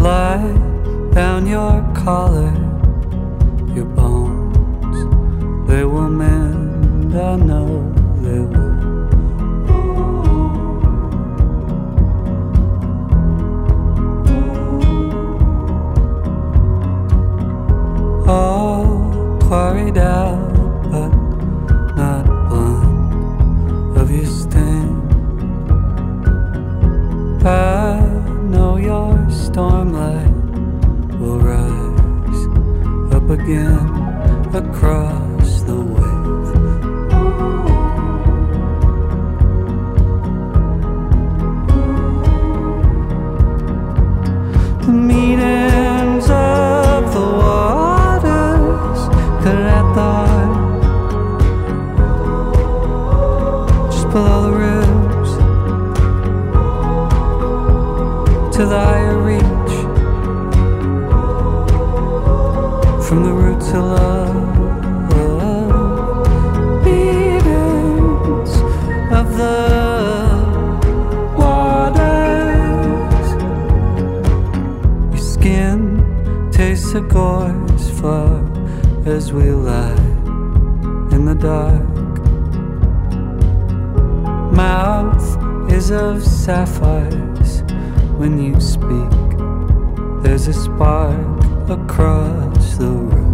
Lie down your collar, your bones, they will mend, I know they will. All quarried out, but not blind of your sting. I know your stormlight will rise up again across the wave. The meetings of the waters could at the heart, just below the ribs, to the higher reach, from the roots of love, beatings of the waters. Your skin tastes of gore as far as we lie in the dark. Mouth is of sapphires when you speak. There's a spark across the room.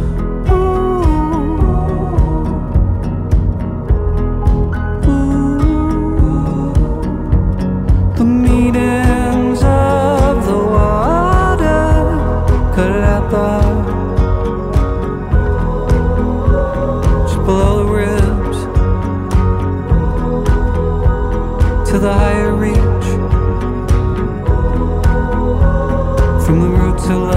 The meetings of the water could at the heart, just below the ribs, to the higher reach, from the roots of love.